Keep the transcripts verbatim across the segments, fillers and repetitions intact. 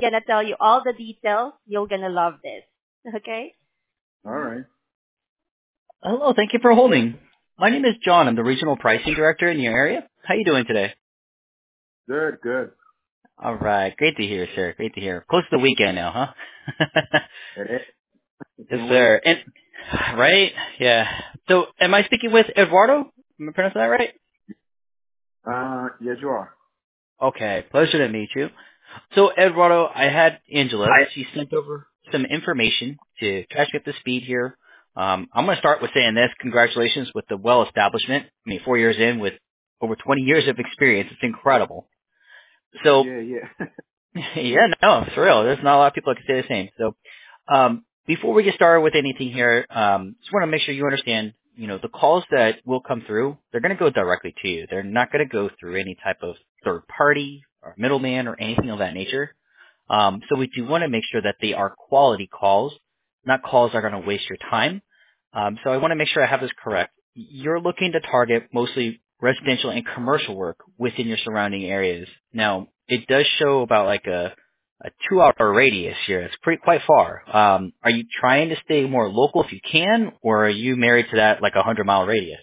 gonna tell you all the details. You're gonna love this. Okay? All right. Hello, thank you for holding. My name is John. I'm the regional pricing director in your area. How you doing today? Good, good. All right, great to hear, sir. Great to hear. Close to the weekend now, huh? It is. Yes, Can't wait. sir. And right, yeah. So, am I speaking with Eduardo? Am I pronouncing that right? Uh, yes, you are. Okay, pleasure to meet you. So, Eduardo, I had Angela. I, She sent over some information to catch me up to speed here. Um, I'm going to start with saying this. Congratulations with the well establishment. I mean, four years in with over twenty years of experience. It's incredible. So, yeah, yeah. yeah, no, for real. There's not a lot of people that can say the same. So, um, before we get started with anything here, um, just want to make sure you understand, you know, the calls that will come through, they're going to go directly to you. They're not going to go through any type of third party or middleman or anything of that nature. Um, so we do want to make sure that they are quality calls, not calls that are going to waste your time. Um, so I want to make sure I have this correct. You're looking to target mostly residential and commercial work within your surrounding areas. Now, it does show about like a, a two-hour radius here. It's pretty quite far. Um, are you trying to stay more local if you can, or are you married to that like a hundred-mile radius?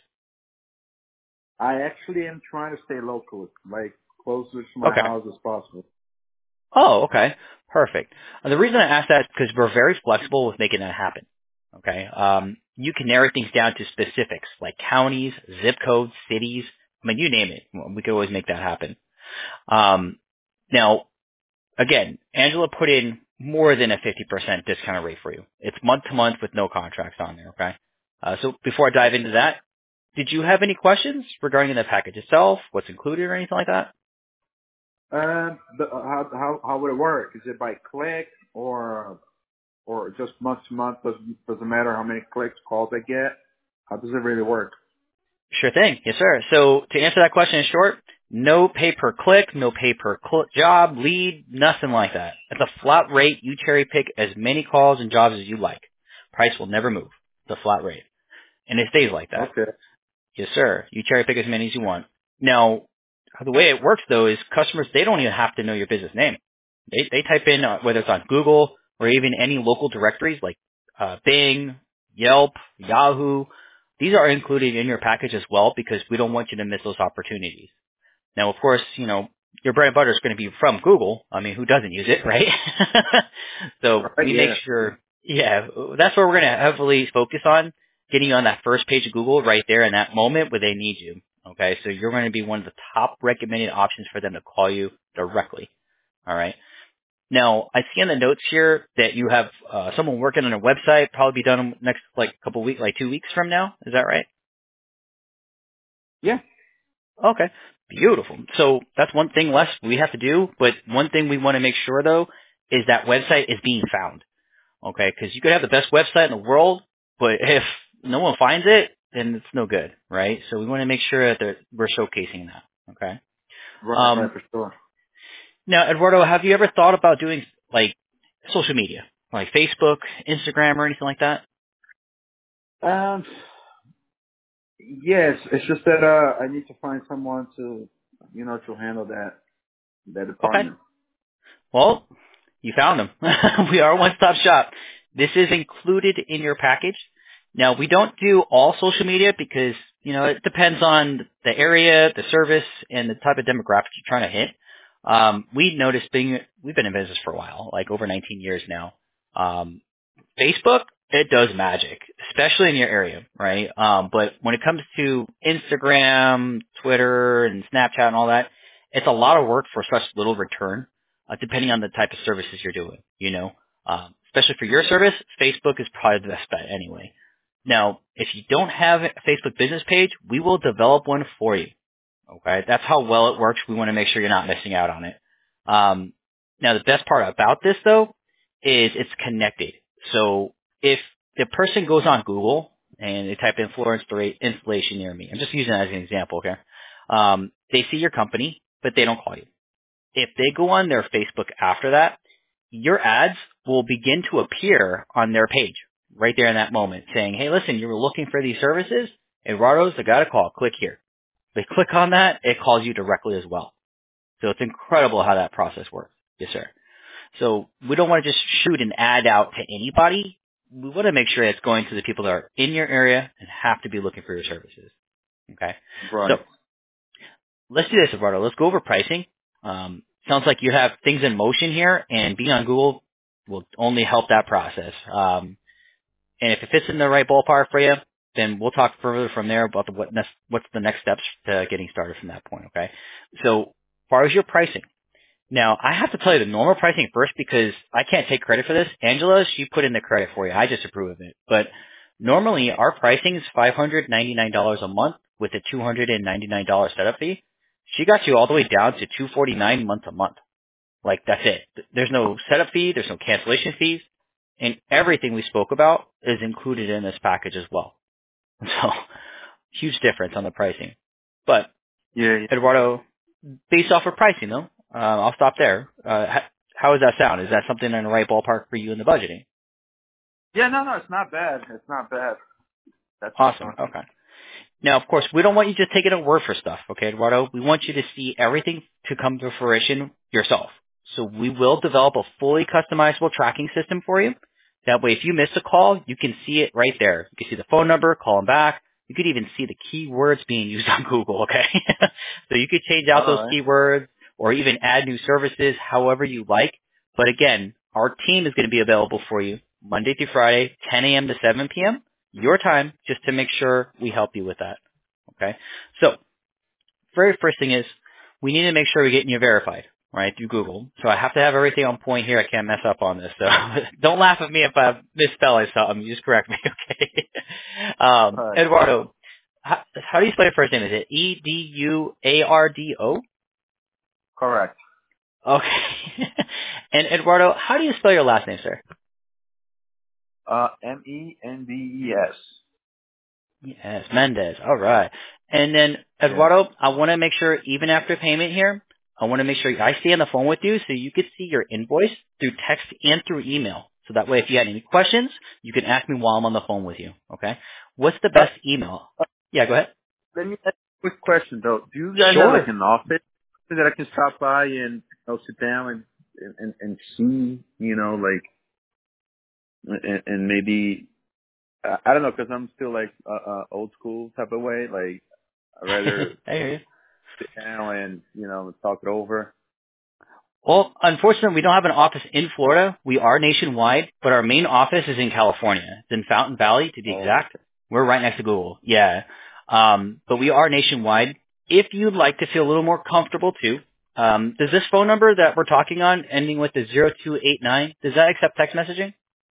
I actually am trying to stay local, like closer to my Okay. house as possible. Oh, okay. Perfect. And the reason I ask that is because we're very flexible with making that happen. Okay. Um, you can narrow things down to specifics like counties, zip codes, cities. I mean, you name it. We could always make that happen. Um, now, again, Angela put in more than a fifty percent discount rate for you. It's month to month with no contracts on there. Okay. Uh, so before I dive into that, did you have any questions regarding the package itself, what's included or anything like that? Um, the, uh, how how how would it work? Is it by click or or just month to month? Doesn't doesn't matter how many clicks, calls I get. How does it really work? Sure thing. Yes, sir. So to answer that question in short, no pay per click, no pay per cl- job, lead, nothing like that. It's a flat rate. You cherry pick as many calls and jobs as you like. Price will never move. It's a flat rate. And it stays like that. Okay. Yes, sir. You cherry pick as many as you want. Now, the way it works though is customers, they don't even have to know your business name. They, they type in, uh, whether it's on Google or even any local directories like uh, Bing, Yelp, Yahoo. These are included in your package as well because we don't want you to miss those opportunities. Now, of course, you know, your bread and butter is going to be from Google. I mean, who doesn't use it, right? So Right. we make Yeah. sure, yeah, that's where we're going to heavily focus on, getting you on that first page of Google right there in that moment where they need you. Okay, so you're going to be one of the top recommended options for them to call you directly. All right. Now, I see in the notes here that you have uh, someone working on a website, probably be done next like couple weeks, like two weeks from now. Is that right? Yeah. Okay. Beautiful. So that's one thing less we have to do, but one thing we want to make sure though is that website is being found. Okay, because you could have the best website in the world, but if no one finds it, then it's no good, right? So we want to make sure that they're- we're showcasing that. Okay. Right. Right. Um, For sure. now, Eduardo, have you ever thought about doing like social media, like Facebook, Instagram, or anything like that? Um. Yes. It's just that uh, I need to find someone to, you know, to handle that that Okay. department. Well, you found them. We are a one-stop shop. This is included in your package. Now, we don't do all social media because, you know, it depends on the area, the service, and the type of demographic you're trying to hit. Um, we noticed being, we've been in business for a while, like over nineteen years now. Um, Facebook, it does magic, especially in your area, right? Um, but when it comes to Instagram, Twitter, and Snapchat and all that, it's a lot of work for such little return, uh, depending on the type of services you're doing, you know? Um, especially for your service, Facebook is probably the best bet anyway. Now, if you don't have a Facebook business page, we will develop one for you. Okay, that's how well it works. We want to make sure you're not missing out on it. Um, now, the best part about this, though, is it's connected. So if the person goes on Google and they type in floor installa- installation near me, I'm just using that as an example, okay? Um, they see your company, but they don't call you. If they go on their Facebook after that, your ads will begin to appear on their page right there in that moment saying, hey, listen, you were looking for these services? Eduardo's, I got a call. Click here. They click on that, it calls you directly as well. So it's incredible how that process works. Yes, sir. So we don't want to just shoot an ad out to anybody. We want to make sure it's going to the people that are in your area and have to be looking for your services. Okay? Right. So let's do this, Eduardo. Let's go over pricing. Um, sounds like you have things in motion here, and being on Google will only help that process. Um, and if it fits in the right ballpark for you, then we'll talk further from there about the, what next, what's the next steps to getting started from that point, okay? So as far as your pricing, now I have to tell you the normal pricing first because I can't take credit for this. Angela, she put in the credit for you. I just approve of it. But normally our pricing is five hundred ninety-nine dollars a month with a two hundred ninety-nine dollars setup fee. She got you all the way down to two hundred forty-nine dollars month a month. Like, that's it. There's no setup fee. There's no cancellation fees. And everything we spoke about is included in this package as well. So, huge difference on the pricing. But, Yeah. yeah. Eduardo, based off of pricing, though, uh, I'll stop there. Uh, how, how does that sound? Is that something in the right ballpark for you in the budgeting? Yeah, no, no, it's not bad. It's not bad. That's Awesome. fine. Okay. Now, of course, we don't want you just taking a word for stuff, okay, Eduardo? We want you to see everything to come to fruition yourself. So we will develop a fully customizable tracking system for you. That way, if you miss a call, you can see it right there. You can see the phone number, call them back. You could even see the keywords being used on Google, okay? So you could change out All those right. keywords or even add new services however you like. But again, our team is going to be available for you Monday through Friday, ten a.m. to seven p.m., your time, just to make sure we help you with that, okay? So very first thing is we need to make sure we're getting you verified, right, through Google. So I have to have everything on point here. I can't mess up on this. So don't laugh at me if I misspell something. You just correct me, okay? um, All right. Eduardo, how, how do you spell your first name? Is it E D U A R D O? Correct. Okay. And Eduardo, how do you spell your last name, sir? Uh, M E N D E S. Yes, Mendez. All right. And then, Yeah. Eduardo, I want to make sure, even after payment here, I want to make sure I stay on the phone with you so you can see your invoice through text and through email. So that way, if you had any questions, you can ask me while I'm on the phone with you. Okay? What's the Uh, best email? Yeah, go ahead. let me ask you a quick question though. Do you guys have like Sure. an office that I can stop by and you know, sit down and, and and see, you know, like, and, and maybe I I don't know, because I'm still like uh, uh, old school type of way. Like I'd rather I hear you. sit down and you know talk it over. Well, unfortunately, we don't have an office in Florida. We are nationwide, but our main office is in California. It's in Fountain Valley, to be Oh, exact. We're right next to Google. Yeah. Um, but we are nationwide. If you'd like to feel a little more comfortable, too, um, does this phone number that we're talking on, ending with the zero two eight nine, does that accept text messaging?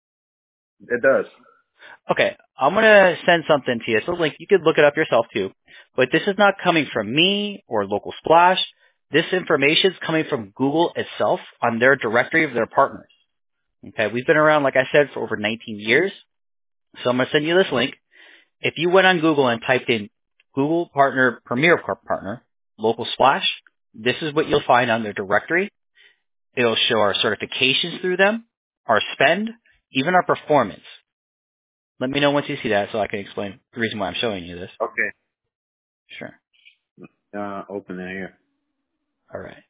it does. Okay, I'm going to send something to you. So, like, you could look it up yourself, too. But this is not coming from me or Local Splash. This information is coming from Google itself on their directory of their partners. Okay, we've been around, like I said, for over nineteen years. So I'm going to send you this link. If you went on Google and typed in Google Partner, Premier Partner, Local Splash, this is what you'll find on their directory. It'll show our certifications through them, our spend, even our performance. Let me know once you see that so I can explain the reason why I'm showing you this. Okay. Sure. Uh, open it here. All right.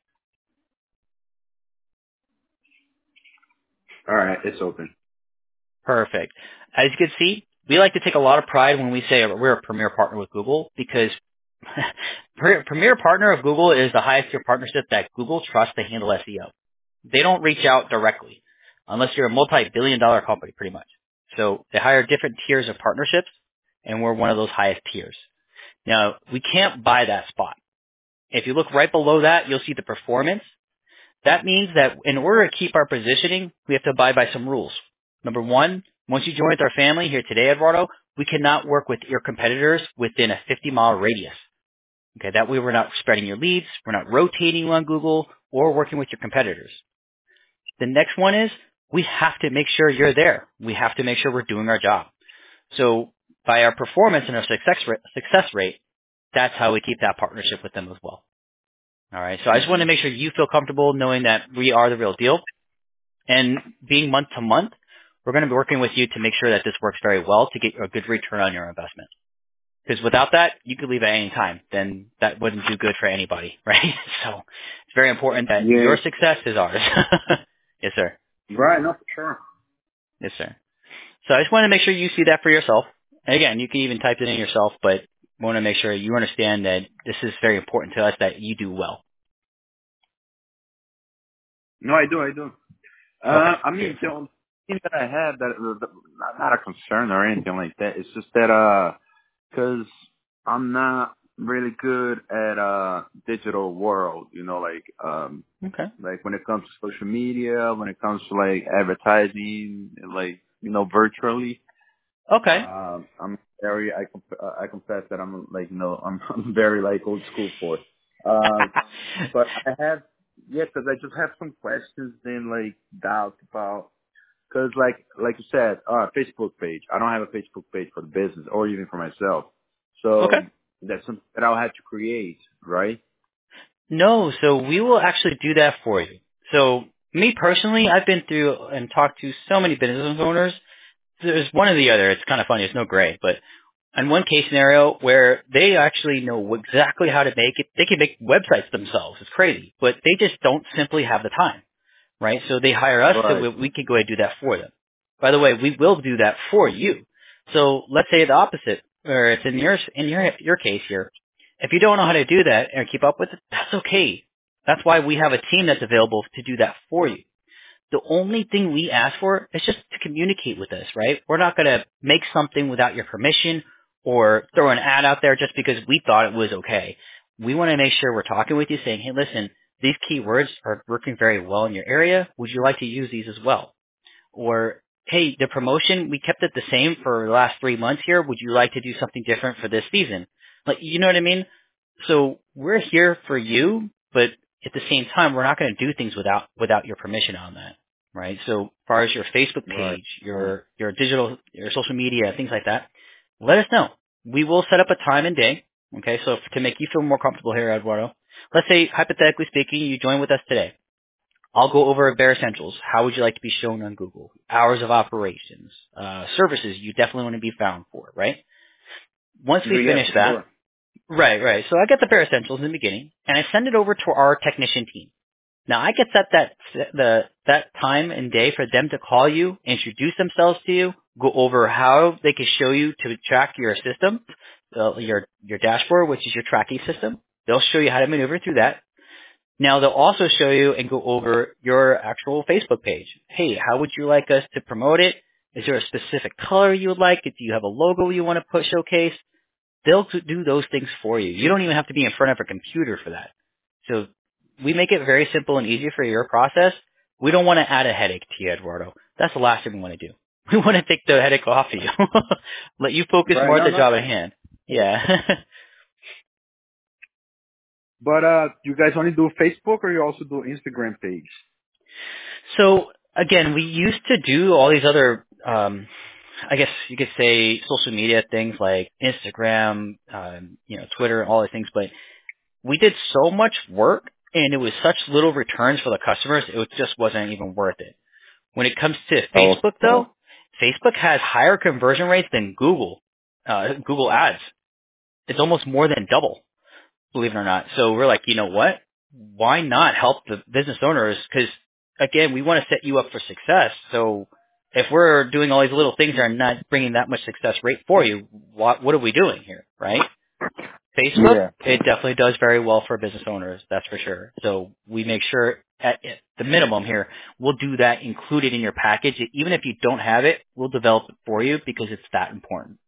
All right, it's open. Perfect. As you can see, we like to take a lot of pride when we say we're a premier partner with Google because Pre- Premier Partner of Google is the highest tier partnership that Google trusts to handle S E O. They don't reach out directly unless you're a multi-billion dollar company, pretty much. So they hire different tiers of partnerships, and we're one of those highest tiers. Now, we can't buy that spot. If you look right below that, you'll see the performance. That means that in order to keep our positioning, we have to abide by some rules. Number one, once you join with our family here today, Eduardo, we cannot work with your competitors within a fifty mile radius. Okay, that way we're not spreading your leads, we're not rotating you on Google, or working with your competitors. The next one is we have to make sure you're there. We have to make sure we're doing our job. So by our performance and our success rate, success rate, that's how we keep that partnership with them as well. All right. So I just want to make sure you feel comfortable knowing that we are the real deal. And being month to month, we're going to be working with you to make sure that this works very well to get a good return on your investment. Because without that, you could leave at any time. Then that wouldn't do good for anybody, right? So it's very important that Yeah. your success is ours. Yes, Yes, sir. Right. No, for sure. Yes, sir. So I just want to make sure you see that for yourself. And again, you can even type it in yourself, but I want to make sure you understand that this is very important to us that you do well. No, I do. I do. Uh, Okay. I mean, Beautiful. the only thing that I have that, that not, not a concern or anything like that. It's just that uh, because I'm not really good at uh digital world. You know, like um, Okay. like when it comes to social media, when it comes to like advertising, like you know, virtually. Okay. Um, I'm very. I conf- uh, I confess that I'm like you know I'm, I'm very like old school for it. Um, but I have yeah, because I just have some questions and like doubts about because like like you said, uh, Facebook page. I don't have a Facebook page for the business or even for myself. Okay. So that's something that I'll have to create, right? No, so we will actually do that for you. So me personally, I've been through and talked to so many business owners. There's one or the other. It's kind of funny. It's no gray, but in one case scenario where they actually know exactly how to make it, they can make websites themselves. It's crazy, but they just don't simply have the time, right? So they hire us so Right. we, we can go ahead and do that for them. By the way, we will do that for you. So let's say the opposite, or it's in your in your your case here. If you don't know how to do that and keep up with it, that's okay. That's why we have a team that's available to do that for you. The only thing we ask for is just to communicate with us, right? We're not going to make something without your permission or throw an ad out there just because we thought it was okay. We want to make sure we're talking with you saying, hey, listen, these keywords are working very well in your area. Would you like to use these as well? Or, hey, the promotion, we kept it the same for the last three months here. Would you like to do something different for this season? Like, you know what I mean? So we're here for you, but at the same time, we're not going to do things without without your permission on that, right? So as far as your Facebook Right. page, your your digital, your social media, things like that, let us know. We will set up a time and day, okay? So to make you feel more comfortable here, Eduardo, let's say, hypothetically speaking, you join with us today. I'll go over Bare Essentials. How would you like to be shown on Google? Hours of operations, uh, services you definitely want to be found for, right? Once we Yeah, finish for that, sure. right, right. So I get the Bare Essentials in the beginning, and I send it over to our technician team. Now I get set that the that time and day for them to call you, introduce themselves to you, go over how they can show you to track your system, uh, your your dashboard, which is your tracking system. They'll show you how to maneuver through that. Now they'll also show you and go over your actual Facebook page. Hey, how would you like us to promote it? Is there a specific color you would like? Do you have a logo you want to put showcase? They'll do those things for you. You don't even have to be in front of a computer for that. So we make it very simple and easy for your process. We don't want to add a headache to you, Eduardo. That's the last thing we want to do. We want to take the headache off of you. Let you focus Right. more on No, the no. job at hand. Yeah. But uh, you guys only do Facebook or you also do Instagram page? So again, we used to do all these other, um, I guess you could say social media things like Instagram, um, you know, Twitter, all these things, but we did so much work and it was such little returns for the customers, it just wasn't even worth it. When it comes to Oh. Facebook though, Facebook has higher conversion rates than Google, uh, Google ads. It's almost more than double, believe it or not. So we're like, you know what? Why not help the business owners? Because again, we want to set you up for success. So if we're doing all these little things that are not bringing that much success rate for you, what what are we doing here, right? Facebook, Yeah. it definitely does very well for business owners, that's for sure. So we make sure at at the minimum here, we'll do that included in your package. Even if you don't have it, we'll develop it for you because it's that important.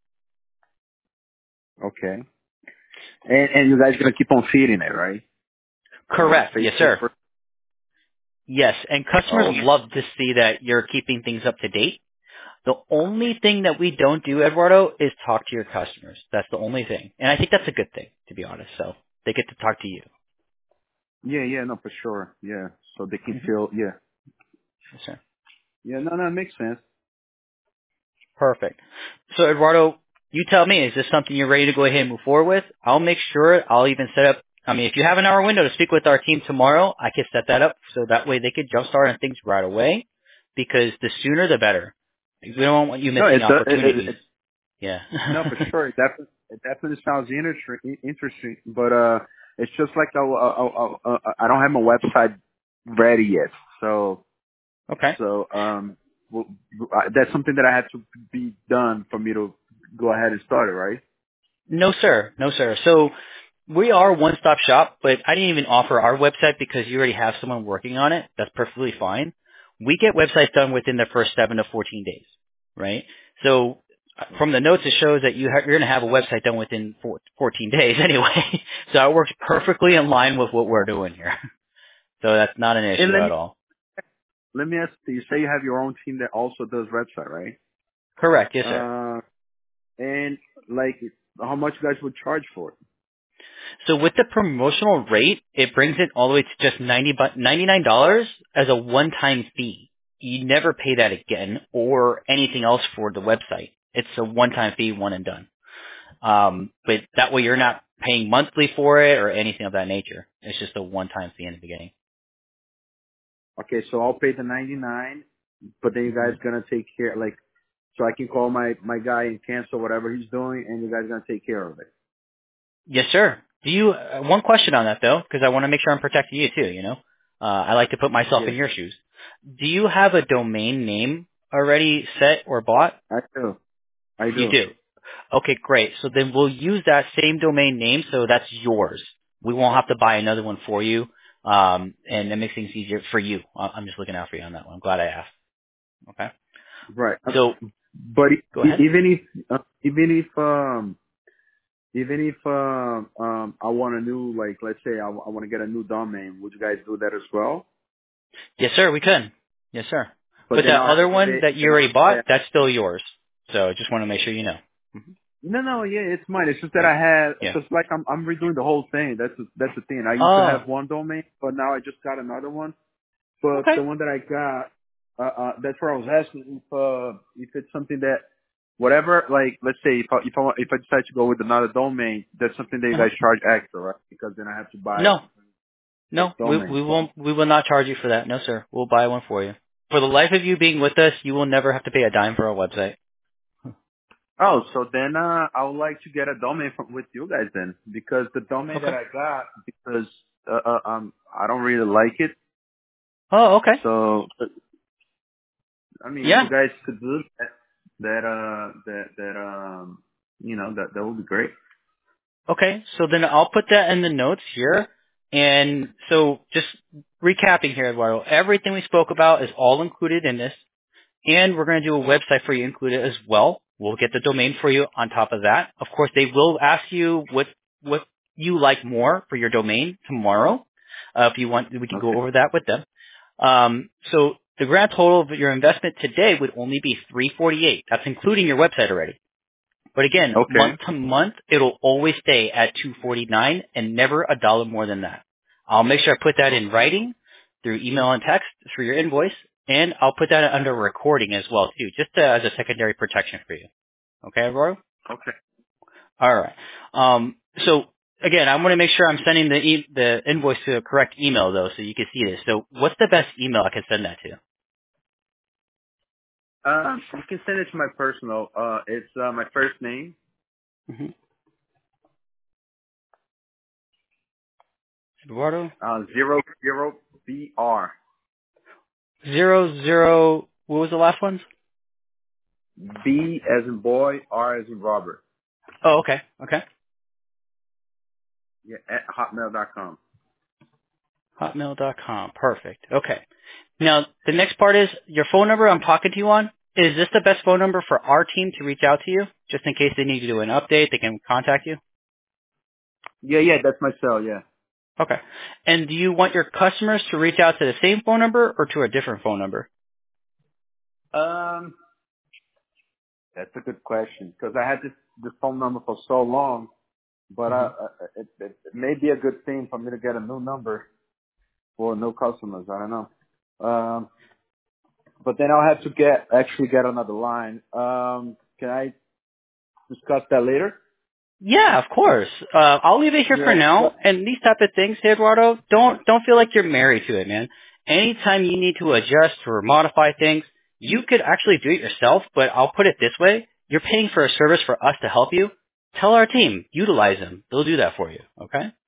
Okay. And and you guys gonna keep on feeding it, right? On Correct. Yes, Facebook sir. for Yes, and customers oh love to see that you're keeping things up to date. The only thing that we don't do, Eduardo, is talk to your customers. That's the only thing. And I think that's a good thing, to be honest. So they get to talk to you. yeah, yeah, no, for sure. Yeah. So they can hmm feel yeah. Yes, sir. Yeah, no, no, it makes sense. Perfect. So Eduardo, you tell me, is this something you're ready to go ahead and move forward with? I'll make sure I'll even set up, I mean, if you have an hour window to speak with our team tomorrow, I can set that up so that way they could jumpstart on things right away because the sooner the better. We don't want you No, missing it does it, it, opportunities. it Yeah. no for sure. It definitely it definitely sounds interesting interesting. But uh it's just like I, I, I, I don't have my website ready yet. So Okay. So um, well, that's something that I had to be done for me to go ahead and start it, right? No, sir. No, sir. So we are one-stop shop, but I didn't even offer our website because you already have someone working on it. That's perfectly fine. We get websites done within the first seven to fourteen days, right? So uh, from the notes, it shows that you ha- you're going to have a website done within four- fourteen days anyway. So it works perfectly in line with what we're doing here. So that's not an And issue let at me all. let me ask you. You say you have your own team that also does website, right? Correct. Yes, sir. Uh, and like, how much you guys would charge for it? So with the promotional rate, it brings it all the way to just ninety bu- ninety-nine dollars as a one-time fee. You never pay that again or anything else for the website. It's a one-time fee, one and done. Um, but that way you're not paying monthly for it or anything of that nature. It's just a one-time fee in the beginning. Okay, so I'll pay the ninety-nine, but then you hmm guys gonna take care, like, so I can call my my guy and cancel whatever he's doing, and you guys gonna take care of it. Yes, sir. Do you, uh, one question on that though, because I want to make sure I'm protecting you too, you know? Uh, I like to put myself in Yeah, your shoes. Do you have a domain name already set or bought? I do. I You do. do. Okay, great. So then we'll use that same domain name, so that's yours. We won't have to buy another one for you, um, and it makes things easier for you. I- I'm just looking out for you on that one. I'm glad I asked. Okay. Right. Uh, So But go e- ahead. even if uh, even if um even if um um I want a new, like, let's say I, I want to get a new domain, would you guys do that as well? Yes, sir. We could. Yes, sir. But But then that I'll have other to one pay. that you Then I'll already have to pay. bought, that's still yours. So just want to make sure you know. Mhm. No, no, yeah, it's mine. It's just that Yeah. I had. Yeah. It's like I'm I'm redoing the whole thing. That's the, that's the thing. I used to Oh. have one domain, but now I just got another one. But Okay. the one that I got, uh, uh that's where I was asking if uh if it's something that whatever, like, let's say if I if I want, if I decide to go with another domain, that's something that you Uh-huh. guys charge extra, right? Because then I have to buy No. a No. We domain. we won't. We will not charge you for that. No, sir. We'll buy one for you. For the life of you being with us, you will never have to pay a dime for our website. Oh, so then uh, I would like to get a domain from with you guys then, because the domain that Okay. I got, because uh, uh, um I don't really like it. Oh, okay. So I mean, if Yeah. you guys could do that, that uh that that um you know that that would be great. Okay. So then I'll put that in the notes here. And so just recapping here, Eduardo, everything we spoke about is all included in this. And we're going to do a website for you included as well. We'll get the domain for you on top of that. Of course, they will ask you what what you like more for your domain tomorrow. Uh, if you want, we can go Okay. over that with them. Um, so the grand total of your investment today would only be three forty-eight. That's including your website already. But again, month Okay. to month, it'll always stay at two forty-nine and never a dollar more than that. I'll make sure I put that in writing through email and text for your invoice, and I'll put that under recording as well too, just uh, as a secondary protection for you. Okay, Aurora? Okay. All right. Um, so again, I want to make sure I'm sending the e- the invoice to the correct email though, so you can see this. So what's the best email I can send that to? Um, you can send it to my personal. Uh, it's uh, my first name. Mm-hmm. Eduardo Uh, zero zero B R. zero zero. What was the last one? B as in boy, R as in Robert. Oh, okay. Okay. Yeah, at hotmail dot com. hotmail dot com. Perfect. Okay. Now, the next part is your phone number I'm talking to you on. Is this the best phone number for our team to reach out to you? Just in case they need to do an update, they can contact you? Yeah, yeah, that's my cell. Yeah. Okay. And do you want your customers to reach out to the same phone number or to a different phone number? Um, that's a good question because I had this this phone number for so long, but hmm uh, uh, it, it, it may be a good thing for me to get a new number for new customers. I don't know. Um, but then I'll have to get actually get another line. Um, can I discuss that later? Yeah, of course. Uh, I'll leave it here for Yeah. now. But, And these type of things, Eduardo, don't don't feel like you're married to it, man. Anytime you need to adjust or modify things, you could actually do it yourself. But I'll put it this way: you're paying for a service for us to help you. Tell our team, utilize them. They'll do that for you. Okay.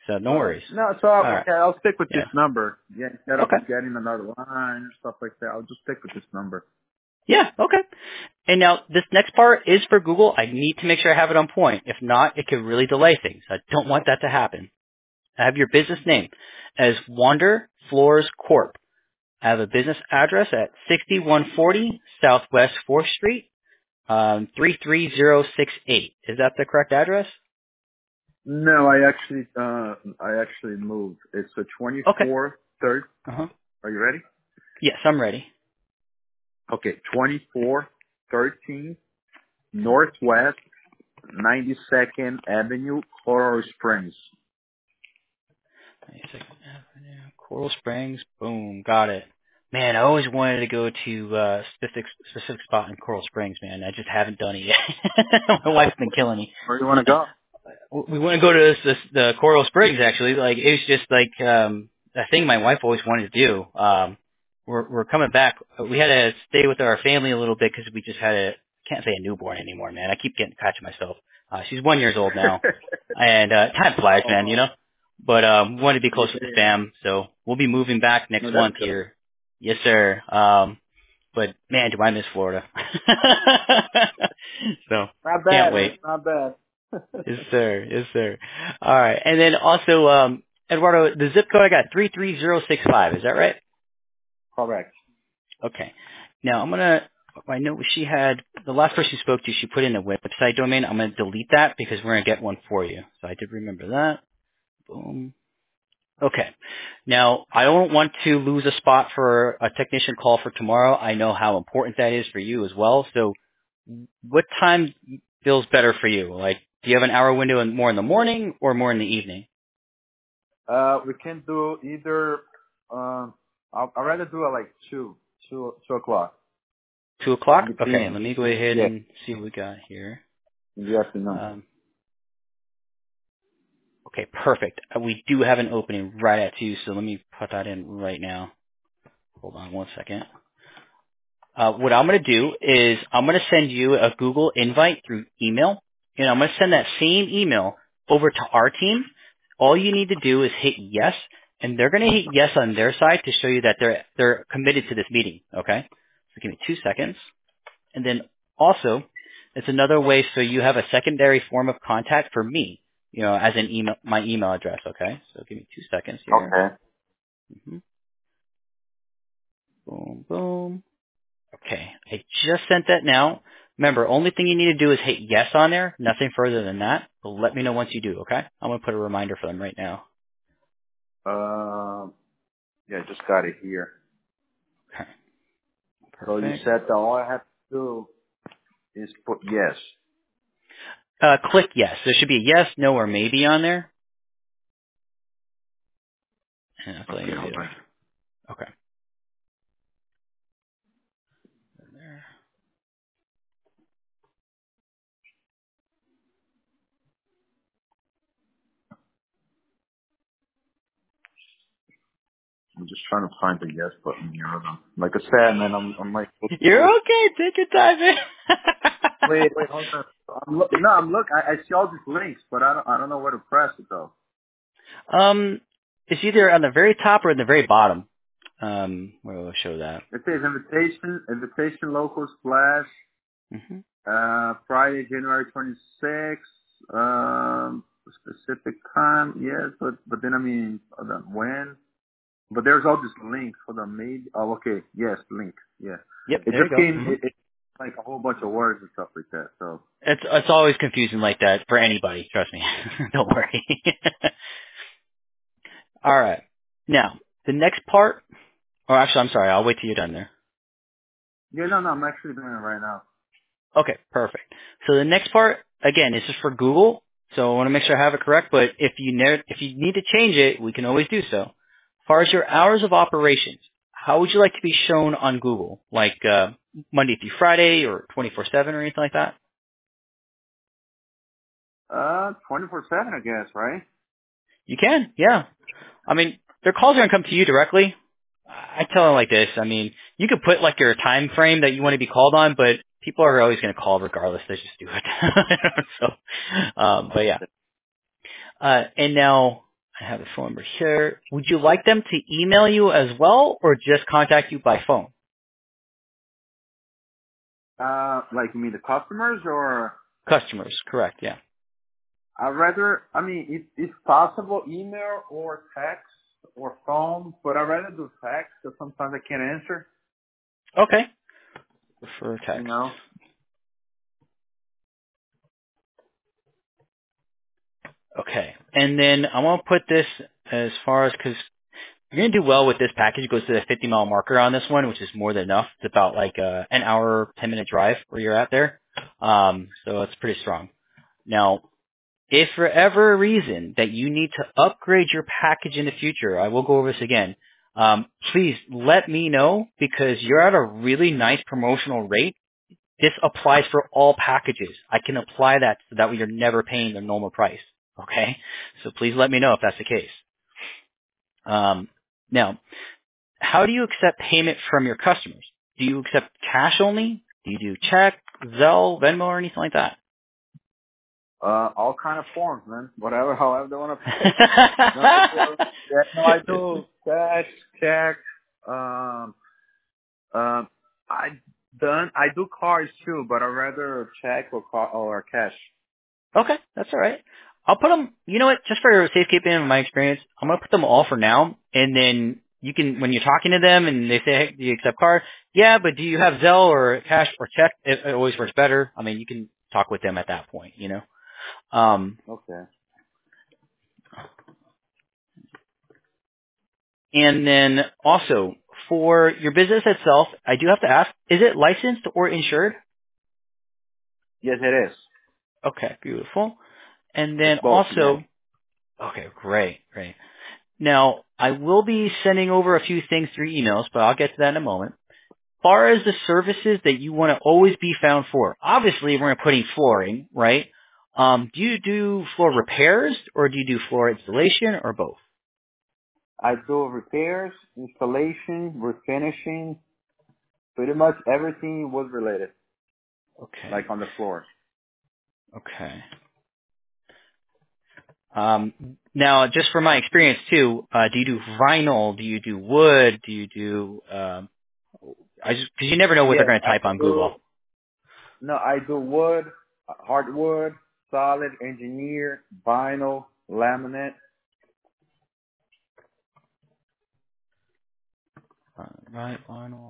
So no worries. No, so All I'll, right. okay, I'll stick with Yeah. this number. Yeah, instead of Okay. getting another line or stuff like that, I'll just stick with this number. Yeah. Okay. And now this next part is for Google. I need to make sure I have it on point. If not, it could really delay things. I don't want that to happen. I have your business name as Wander Floors Corp. I have a business address at sixty-one forty Southwest fourth Street, um, three three zero six eight. Is that the correct address? No, I actually, uh, I actually moved. It's a Okay. twenty-four third. Uh-huh. Are you ready? Yes, I'm ready. Okay, twenty-four thirteen Northwest ninety-second Avenue, Coral Springs. ninety-second Avenue, Coral Springs. Boom. Got it. Man, I always wanted to go to uh specific specific spot in Coral Springs, man. I just haven't done it yet. My wife's been killing me. Where do you want to go? We want to go to this, this, the Coral Springs, actually. Like, it was just like um a thing my wife always wanted to do. Um we're we're coming back. We had to stay with our family a little bit because we just had a can't say a newborn anymore, man. I keep getting catching myself. Uh she's one years old now. And uh time flies, man, you know. But um we want to be close with the fam, so we'll be moving back next No, month that's good. here. Yes, sir. Um but man, do I miss Florida. So Not can't bad, wait. man. Not bad. Yes, sir. Yes, sir. All right. And then also, um, Eduardo, the zip code I got three three zero six five. Is that right? Correct. Okay. Now I'm gonna. I know she had the last person you spoke to. She put in a website domain. I'm gonna delete that because we're gonna get one for you. So I did remember that. Boom. Okay. Now I don't want to lose a spot for a technician call for tomorrow. I know how important that is for you as well. So, what time feels better for you? Like, do you have an hour window in, more in the morning or more in the evening? Uh, we can do either. Um, I'll, I'd rather do it like two, two, two o'clock. Two o'clock? In Okay, between. let me go ahead Yeah, and see what we got here. in the afternoon. Um, okay, perfect. Uh, We do have an opening right at two, so let me put that in right now. Hold on one second. Uh, what I'm going to do is I'm going to send you a Google invite through email, and I'm going to send that same email over to our team. All you need to do is hit yes, and they're going to hit yes on their side to show you that they're they're committed to this meeting. Okay, so give me two seconds. And then also, it's another way so you have a secondary form of contact for me, you know, as an email, my email address, okay? So give me two seconds here. Okay. hmm Boom, boom. Okay, I just sent that now. Remember, only thing you need to do is hit yes on there, nothing further than that. But let me know once you do, okay? I'm going to put a reminder for them right now. Um, yeah, just got it here. Okay, So you perfect. said that all I have to do is put yes. Uh, click yes. There should be a yes, no, or maybe on there. And that's all you Okay, need to hold do. on. Okay. There. I'm just trying to find the yes button here. Hold on. Like I said, man, I'm, I'm like, You're okay. Take your time, man. wait, wait, hold on. I'm look, no, I'm look. I, I see all these links, but I don't, I don't know where to press it though. um, it's either on the very top or in the very bottom. Um, where will it show that? It says invitation, invitation local splash, hmm uh, Friday, January twenty-sixth, um, specific time, yes, but, but then I mean, hold on, when? But there's all these links. Hold on, maybe, oh, okay, yes, link, yeah. Yep, It there you just go. came, hmm it, it, like a whole bunch of words and stuff like that, so. It's it's always confusing like that for anybody. Trust me. Don't worry. All right. Now the next part. Or actually, I'm sorry. I'll wait till you're done there. Yeah, no, no, I'm actually doing it right now. Okay, perfect. So the next part, again, this is for Google, so I want to make sure I have it correct, but if you ne- if you need to change it, we can always do so. As far as your hours of operations, how would you like to be shown on Google? Like uh, Monday through Friday or twenty-four seven or anything like that? Uh, twenty-four seven, I guess, right? You can, yeah. I mean, their calls are going to come to you directly. I tell them like this. I mean, you could put like your time frame that you want to be called on, but people are always going to call regardless. They just do it. so, um, but yeah. Uh, and now I have the phone number here. Would you like them to email you as well or just contact you by phone? Uh, like you mean the customers or? Customers, correct, yeah. I'd rather, I mean, if, if possible, email or text or phone, but I'd rather do text because sometimes I can't answer. Okay. Prefer text. You know? Okay. And then I want to put this as far as, because you're going to do well with this package. It goes to the fifty mile marker on this one, which is more than enough. It's about like uh, an hour, ten minute drive where you're at there. Um, so it's pretty strong. Now, if for ever a reason that you need to upgrade your package in the future, I will go over this again. Um, please let me know because you're at a really nice promotional rate. This applies for all packages. I can apply that so that way you're never paying the normal price. Okay? So please let me know if that's the case. Um, now, how do you accept payment from your customers? Do you accept cash only? Do you do check, Zelle, Venmo, or anything like that? Uh, all kind of forms, man. Whatever, however they want to pay. no, yeah, no, I do cash, check. Um, um, I done. I do cards too, but I'd rather check or car or cash. Okay, that's all right. I'll put them, you know what, just for safekeeping in my experience, I'm going to put them all for now, and then you can, when you're talking to them and they say, hey, do you accept card? Yeah, but do you have Zelle or cash or check? It, it always works better. I mean, you can talk with them at that point, you know. Um, Okay. and then also, for your business itself, I do have to ask, is it licensed or insured? Yes, it is. Okay, beautiful. And It's then both. Yes. also, okay, great, great. Now, I will be sending over a few things through emails, but I'll get to that in a moment. As far as the services that you want to always be found for, obviously we're putting flooring, right? Um, do you do floor repairs or do you do floor installation or both? I do repairs, installation, refinishing, pretty much everything was related, Okay, like on the floor. okay. Um, now, just from my experience too, uh, do you do vinyl? Do you do wood? Do you do? Um, I just because you never know what they're Yes, going to I type on do. Google. No, I do wood, hardwood, solid, engineer, vinyl, laminate. Uh, right, vinyl.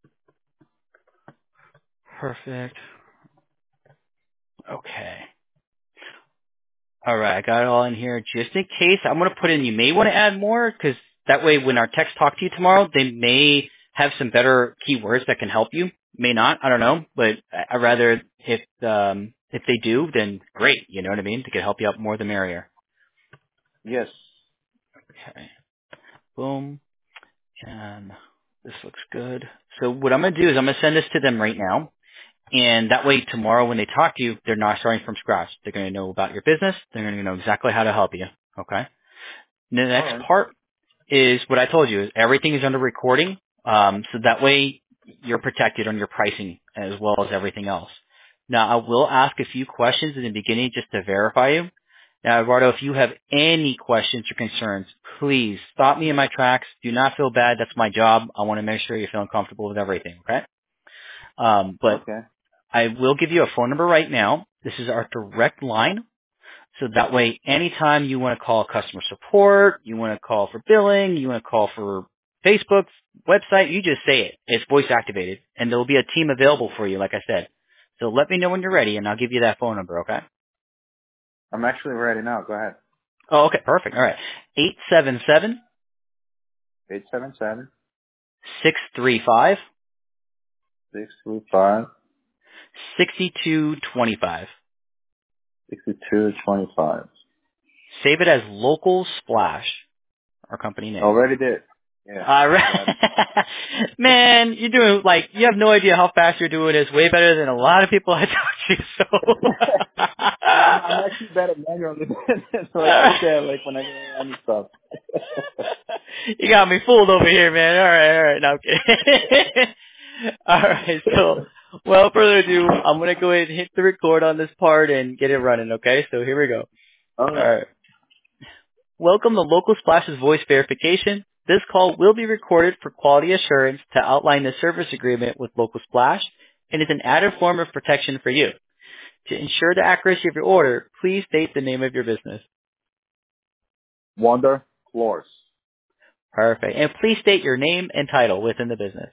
Perfect. Okay. All right, I got it all in here. Just in case, I'm going to put in, you may want to add more, because that way when our techs talk to you tomorrow, they may have some better keywords that can help you. May not, I don't know, but I- I'd rather, if um, if they do, then great, you know what I mean? They could help you out more the merrier. Yes. Okay, boom, and this looks good. So what I'm going to do is I'm going to send this to them right now. And that way tomorrow when they talk to you, they're not starting from scratch. They're going to know about your business. They're going to know exactly how to help you. Okay. And the All next right. part is what I told you. Is everything is under recording. Um, so that way you're protected on your pricing as well as everything else. Now I will ask a few questions in the beginning just to verify you. Now, Eduardo, if you have any questions or concerns, please stop me in my tracks. Do not feel bad. That's my job. I want to make sure you're feeling comfortable with everything. Okay. Um, but Okay. I will give you a phone number right now. This is our direct line. So that way, anytime you want to call customer support, you want to call for billing, you want to call for Facebook, website, you just say it. It's voice activated. And there will be a team available for you, like I said. So let me know when you're ready, and I'll give you that phone number, okay? I'm actually ready now. Go ahead. Oh, okay, perfect. All right. eight seven seven, Eight seven seven six three five, six three five six two two five. sixty two twenty five. Save it as Local Splash, our company name. Already did. Yeah. All Got it. right. Man, you're doing, like, you have no idea how fast you're doing this. Way better than a lot of people I talk to, so. No, I'm, I'm actually better manually. So like you said, like when I get any stuff. You got me fooled over here, man. All right, all right. No, I'm kidding. All right, so, without further ado, I'm going to go ahead and hit the record on this part and get it running, okay? So here we go. All All right. right. Welcome to Local Splash's voice verification. This call will be recorded for quality assurance to outline the service agreement with Local Splash and is an added form of protection for you. To ensure the accuracy of your order, please state the name of your business. Wonder Floors. Perfect. And please state your name and title within the business.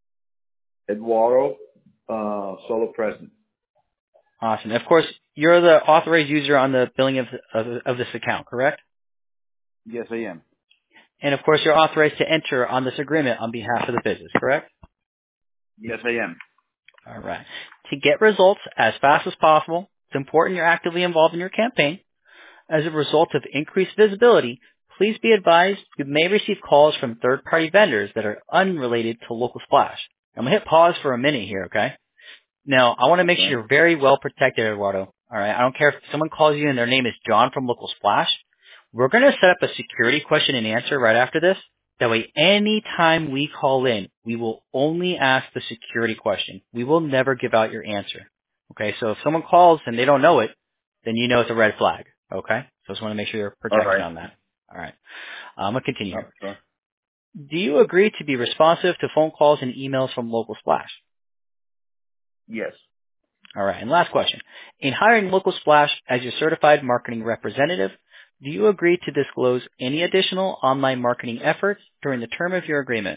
Eduardo, uh, Solo President. Awesome. Of course, you're the authorized user on the billing of, of, of this account, correct? Yes, I am. And of course, you're authorized to enter on this agreement on behalf of the business, correct? Yes, I am. All right. To get results as fast as possible, it's important you're actively involved in your campaign. As a result of increased visibility, please be advised you may receive calls from third-party vendors that are unrelated to Local Splash. I'm going to hit pause for a minute here, okay? Now, I want to make sure you're very well protected, Eduardo. All right? I don't care if someone calls you and their name is John from Local Splash. We're going to set up a security question and answer right after this. That way, anytime we call in, we will only ask the security question. We will never give out your answer. Okay? So if someone calls and they don't know it, then you know it's a red flag. Okay? So I just want to make sure you're protected All right. on that. All right. I'm going to continue Oh, here. sure. Do you agree to be responsive to phone calls and emails from Local Splash? Yes. All right. And last question. In hiring Local Splash as your certified marketing representative, do you agree to disclose any additional online marketing efforts during the term of your agreement?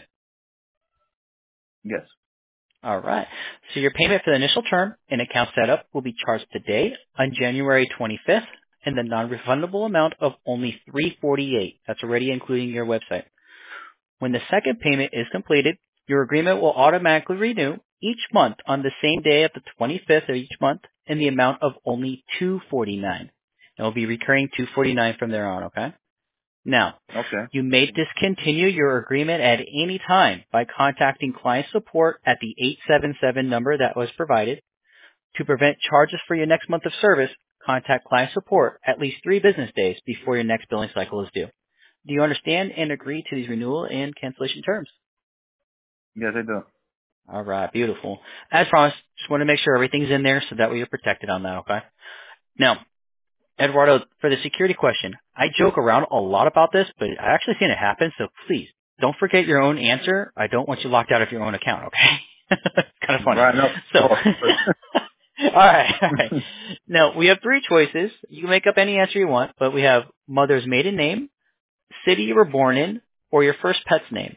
Yes. All right. So your payment for the initial term and account setup will be charged today on January twenty-fifth in the non-refundable amount of only three hundred forty-eight dollars. That's already including your website. When the second payment is completed, your agreement will automatically renew each month on the same day of the twenty-fifth of each month in the amount of only two hundred forty-nine dollars. It will be recurring two hundred forty-nine dollars from there on, okay? Now, Okay. you may discontinue your agreement at any time by contacting client support at the eight seven seven number that was provided. To prevent charges for your next month of service, contact client support at least three business days before your next billing cycle is due. Do you understand and agree to these renewal and cancellation terms? Yes, I do. All right, beautiful. As promised, just want to make sure everything's in there so that way you're protected on that, okay? Now, Eduardo, for the security question, I joke around a lot about this, but I actually seen it happen, so please, don't forget your own answer. I don't want you locked out of your own account, okay? It's kind of funny. Right, no. So, all right, all right. Now, we have three choices. You can make up any answer you want, but we have mother's maiden name, city you were born in, or your first pet's name.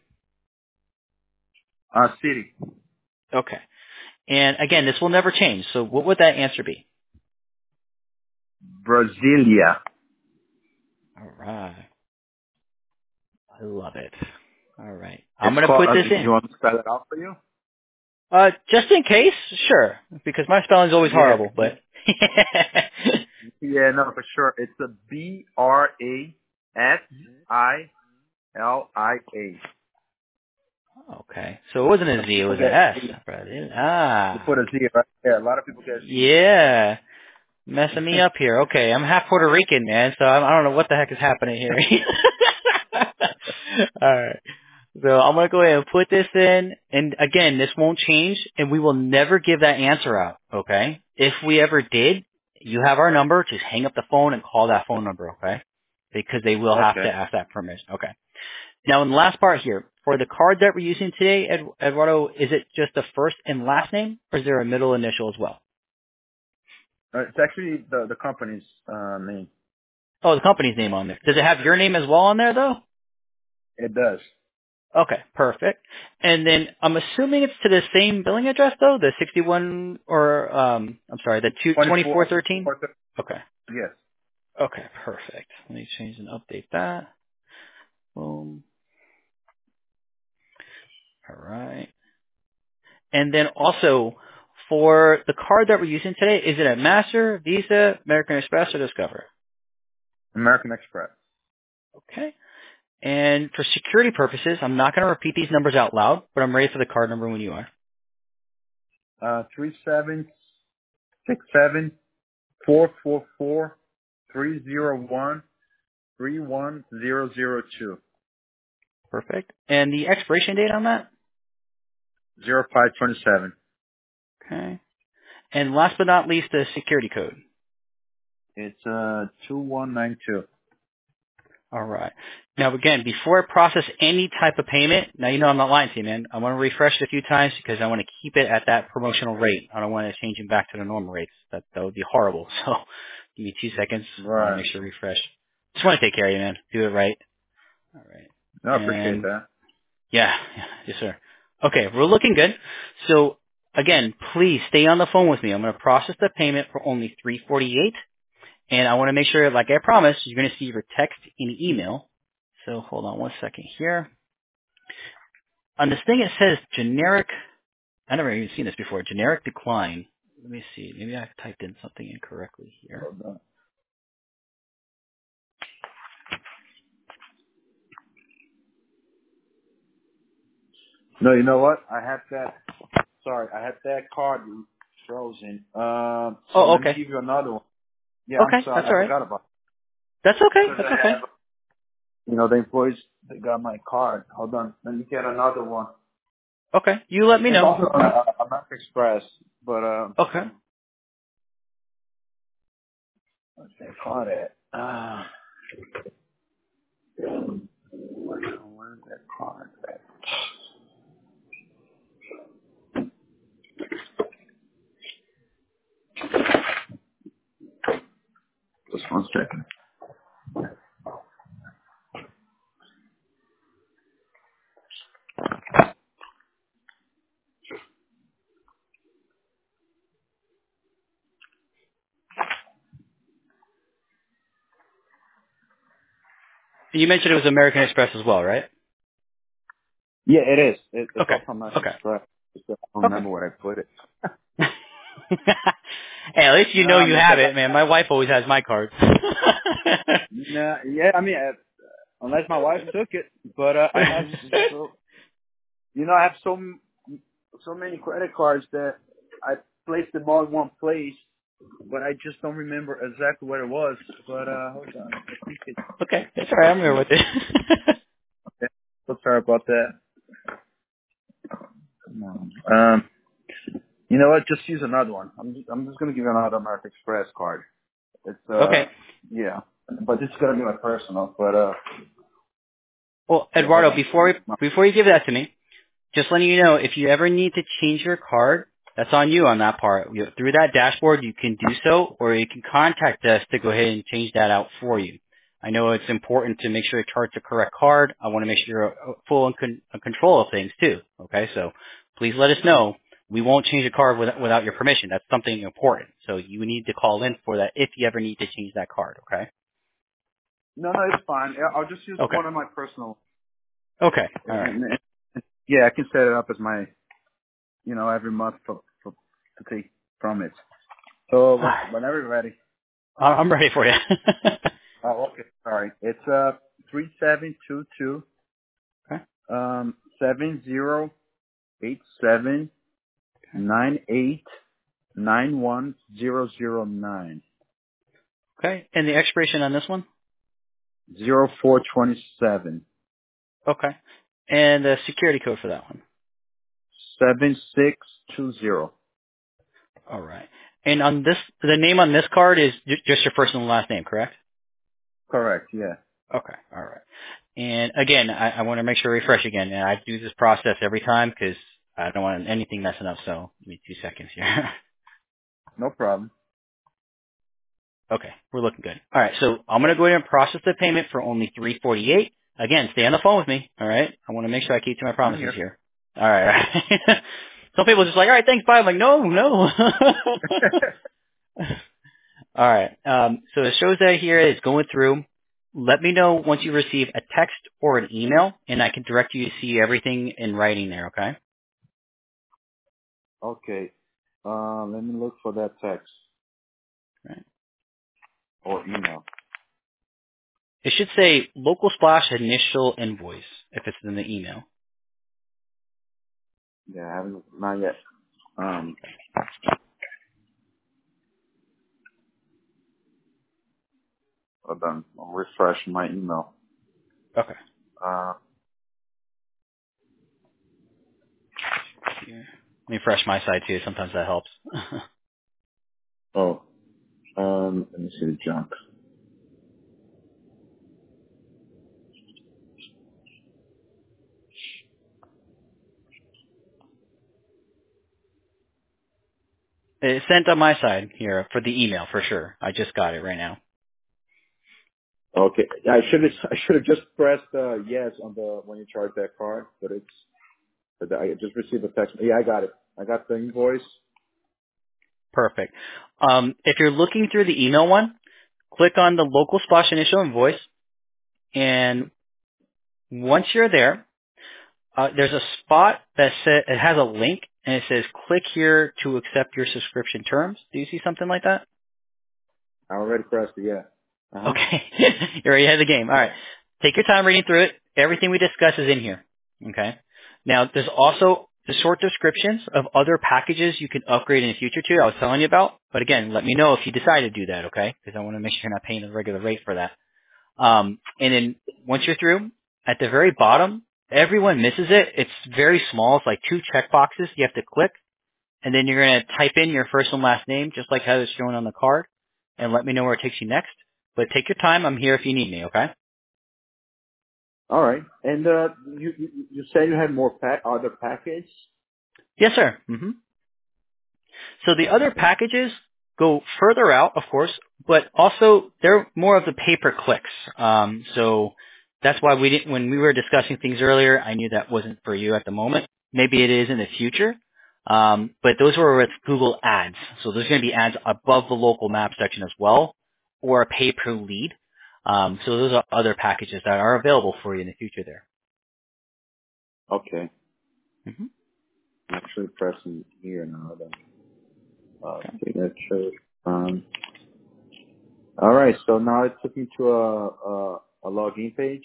uh, city. Okay. And again, this will never change, so what would that answer be? Brasilia. All right. I love it. All right. I'm It's going to called, put uh, this you in. want me to spell it out for you? Uh, just in case, sure, because my spelling's always Yeah. horrible, but. Yeah, no, for sure. It's a B R A S I L I A. Okay. So it wasn't a Z, it People was an get S. Z. Brother. You Ah. put a Z right there. A lot of people get Z. Yeah. Messing me up here. Okay, I'm half Puerto Rican, man, so I I don't know what the heck is happening here. All right. So I'm going to go ahead and put this in. And again, this won't change, and we will never give that answer out, okay? If we ever did, you have our number. Just hang up the phone and call that phone number, okay? Because they will have to Okay. ask that permission. Okay. Now, in the last part here, for the card that we're using today, Ed- Eduardo, is it just the first and last name, or is there a middle initial as well? Uh, it's actually the the company's uh, name. Oh, the company's name on there. Does it have your name as well on there, though? It does. Okay, perfect. And then I'm assuming it's to the same billing address, though, the sixty-one or, um, I'm sorry, the two twenty-four thirteen? Okay. Yes. Okay, perfect. Let me change and update that. Boom. All right. And then also, for the card that we're using today, is it a Master, Visa, American Express, or Discover? American Express. Okay. And for security purposes, I'm not going to repeat these numbers out loud, but I'm ready for the card number when you are. Uh, three seven six seven four four four three zero one three one zero zero two Perfect. And the expiration date on that? zero five twenty seven. Okay. And last but not least, the security code. It's uh two one nine two. All right. Now, again, before I process any type of payment, now you know I'm not lying to you, man. I want to refresh it a few times because I want to keep it at that promotional rate. I don't want to change it back to the normal rates. That that would be horrible. So give me two seconds. I want to Right. make sure to refresh. Just want to take care of you, man. Do it right. All right. No, I appreciate And that. yeah, yeah, yes, sir. Okay, we're looking good. So again, please stay on the phone with me. I'm going to process the payment for only three forty-eight. And I want to make sure, like I promised, you're going to see your text and email. So hold on one second here. On this thing, it says generic. I never even seen this before. Generic decline. Let me see. Maybe I typed in something incorrectly here. Hold on. No, you know what? I had that. Sorry, I had that card frozen. Um, so Oh, let me okay. give you another one. Yeah, I'm Okay, sorry. that's I all right. forgot about That's okay. it. That's Because I okay. have, you know, the employees they got my card. Hold on. Let me get another one. Okay, you let me It's know. also uh, American Express, but um, Okay. what's that card at? Uh, where's that card at? Just one second. You mentioned it was American Express as well, right? Yeah, it is. It, it's Okay. also American Okay. Express. It's just I don't Okay. remember where I put it. Hey, at least you know No, you have because it, man. My wife always has my card. no, yeah, I mean, uh, unless my wife took it, but uh, I have so, you know, I have so m- so many credit cards that I placed them all in one place, but I just don't remember exactly what it was. But uh, hold on, I think it's. Okay, that's all right. I'm here with it. Okay. So sorry about that. Come on. Um, you know what? Just use another one. I'm just, I'm just gonna give you another American Express card. It's uh, Okay. yeah, but this is gonna be my personal. But uh, Well, yeah, hold Eduardo, on. before before you give that to me, just letting you know, if you ever need to change your card, that's on you on that part. You, through that dashboard, you can do so, or you can contact us to go ahead and change that out for you. I know it's important to make sure it charts the correct card. I want to make sure you're uh, full in, con- in control of things too. Okay, so please let us know. We won't change the card without, without your permission. That's something important. So you need to call in for that if you ever need to change that card. Okay. No, no, it's fine. Yeah, I'll just use Okay. one of my personal. Okay. All right. And, and, yeah, I can set it up as my, you know, every month for, for to take from it. So when, whenever you're ready. I'm ready for you. Oh, okay. Sorry. It's uh three seven two two Okay. um seven zero eight seven nine eight nine one zero zero nine Okay. And the expiration on this one? zero four twenty seven Okay. And the security code for that one? seven six two zero. All right. And on this, the name on this card is ju- just your first and last name, correct? Correct. Yeah. Okay. All right. And again, I, I want to make sure to refresh again. And I do this process every time because I don't want anything messing up. So give me two seconds here. No problem. Okay. We're looking good. All right. So I'm going to go ahead and process the payment for only three forty-eight. Again, stay on the phone with me. All right. I want to make sure I keep to my I'm promises here. here. All right. All right. Some people are just like, all right, thanks, bye. I'm like, no, no. All right. Um, so it shows that here it's going through. Let me know once you receive a text or an email, and I can direct you to see everything in writing there, okay? Okay. Uh, let me look for that text Right. or email. It should say local splash initial invoice if it's in the email. Yeah, I haven't, not yet. Um, hold on. I'll refresh my email. Okay. Uh, Yeah. Let me refresh my side too. Sometimes that helps. oh, um, let me see the junk. It's sent on my side here for the email for sure. I just got it right now. Okay. I should have I should have just pressed uh, yes on the when you charge that card, but it's but I just received a text. Yeah, I got it. I got the invoice. Perfect. Um, if you're looking through the email one, click on the local splash initial invoice, and once you're there, uh, there's a spot that says it has a link, and it says click here to accept your subscription terms. Do you see something like that? I already pressed it. Yeah. Uh huh. Okay. You're already ahead of the game. All right. Take your time reading through it. Everything we discuss is in here. Okay. Now, there's also the short descriptions of other packages you can upgrade in the future too. I was telling you about. But again, let me know if you decide to do that, okay? Because I want to make sure you're not paying the regular rate for that. Um, and then once you're through, at the very bottom, everyone misses it. It's very small. It's like two check boxes you have to click. And then you're going to type in your first and last name, just like how it's shown on the card, and let me know where it takes you next. But take your time. I'm here if you need me, okay? All right. And uh, you you, you said you had more pack other package. Yes, sir. hmm So the other packages go further out, of course, but also they're more of the pay-per-clicks. Um, so that's why we didn't, when we were discussing things earlier, I knew that wasn't for you at the moment. Maybe it is in the future. Um, but those were with Google Ads. So there's going to be ads above the local map section as well, or a pay-per-lead. Um, so those are other packages that are available for you in the future there. Okay. hmm I'm actually pressing here now. Then. Uh, Okay. signature. Um. All right. So now it took me to a a, a login page.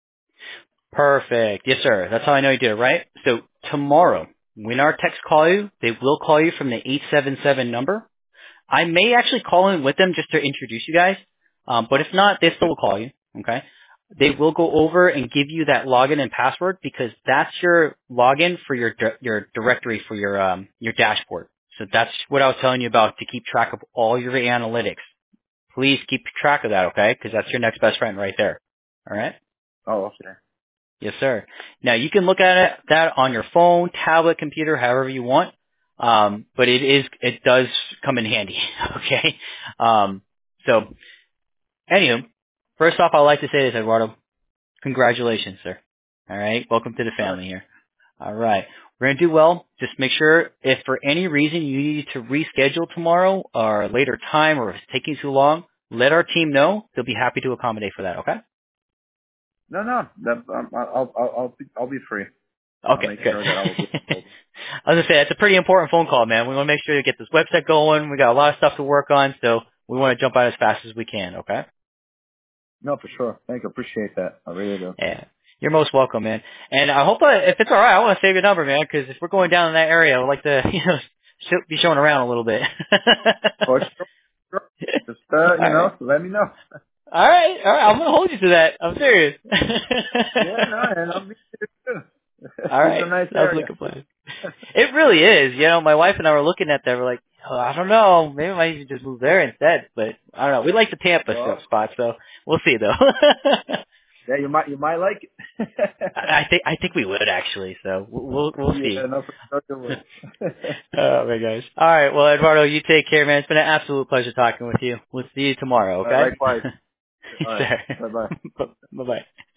Perfect. Yes, sir. That's how I know you did it, right? So tomorrow, when our techs call you, they will call you from the eight seven seven number. I may actually call in with them just to introduce you guys. Um, but if not, they still will call you. Okay. They will go over and give you that login and password because that's your login for your di- your directory for your um your dashboard. So that's what I was telling you about to keep track of all your analytics. Please keep track of that, okay? Because that's your next best friend right there. All right. Oh, okay. Yes, sir. Now you can look at it, that on your phone, tablet, computer, however you want. Um, but it is, it does come in handy. Okay. Um, so, anywho, first off, I'd like to say this, Eduardo. Congratulations, sir. All right. Welcome to the All right. family here. All right. We're going to do well. Just make sure if for any reason you need to reschedule tomorrow or a later time or if it's taking too long, let our team know. They'll be happy to accommodate for that. Okay. No, no. That, um, I'll I'll I'll be I'll be free. I'll Okay, make good. sure that I will be available. I was gonna say that's a pretty important phone call, man. We want to make sure to get this website going. We got a lot of stuff to work on, so we want to jump out as fast as we can. Okay? No, for sure. Thank you. Appreciate that. I really do. Yeah, you're most welcome, man. And I hope I, if it's all right, I want to save your number, man, because if we're going down in that area, I'd like to, you know, sh- be showing around a little bit. For sure. Sure. Just uh, you all know, right, let me know. all right, all right. I'm gonna hold you to that. I'm serious. Yeah, no, and I'll be there too. All It's a right, nice sounds like area. a plan. It really is. You know, my wife and I were looking at that. We're like, oh, I don't know. Maybe I might even just move there instead. But I don't know. We like the Tampa Well, spot, so we'll see though. yeah, you might you might like it. I I think I think we would actually. So we'll we'll, we'll Yeah, see. no, for sure you would. Oh my gosh. All right. Well, Eduardo, you take care, man. It's been an absolute pleasure talking with you. We'll see you tomorrow. Uh, Okay. likewise. All right. Sir. Bye bye. Bye bye.